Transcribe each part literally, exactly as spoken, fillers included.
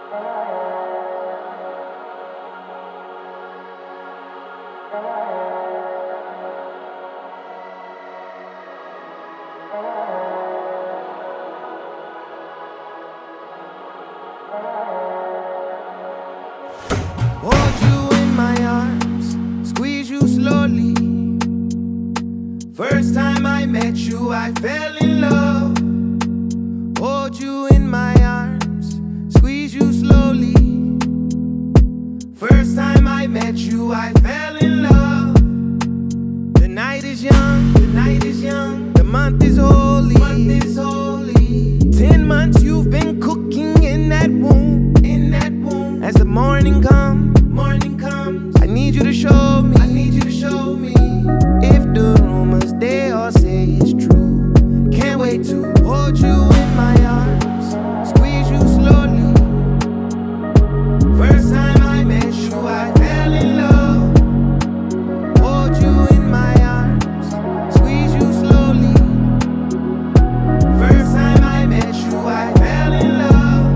Hold you in my arms, squeeze you slowly. First time I met you, I fell in love. Hold you in my arms, squeeze you slowly. First time I met you, I fell in love. The night is young, the night is young. The month is holy, the month is holy. Ten months you've been cooking in that womb, in that womb. As the morning comes, morning comes, I need you to show me, I need you to show me. If the rumors they all say it's true, can't wait to hold you in my arms, squeeze you slowly. First time I met you, I fell in love. Hold you in my arms, squeeze you slowly. First time I met you, I fell in love.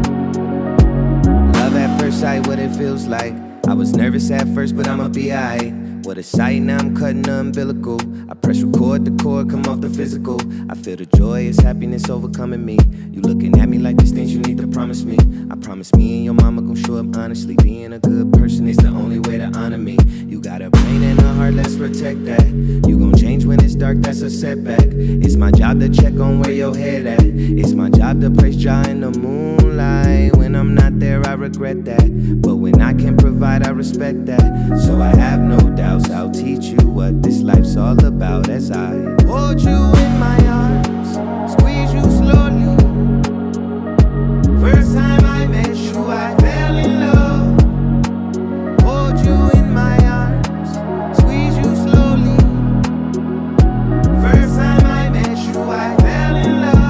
Love at first sight, what it feels like. I was nervous at first, but I'ma be alright. What a sight, now I'm cutting the umbilical. I press record, the cord come off the physical. I feel the joyous happiness overcoming me. You looking at me like there's things you need to promise me. I promise me and your mama gon' show up honestly. Being a good person is the only way to honor me. You got a brain and a heart, let's protect that. You gon' change when it's dark, that's a setback. It's my job to check on where your head at. It's my job to place jaw in the moonlight. When I'm not there, I regret that. But when I can provide, I respect that. So I have no doubts, I'll teach you what this life's all about as I hold you in my arms, squeeze you slowly. First time I met you, I fell in love. Hold you in my arms, squeeze you slowly. First time I met you, I fell in love.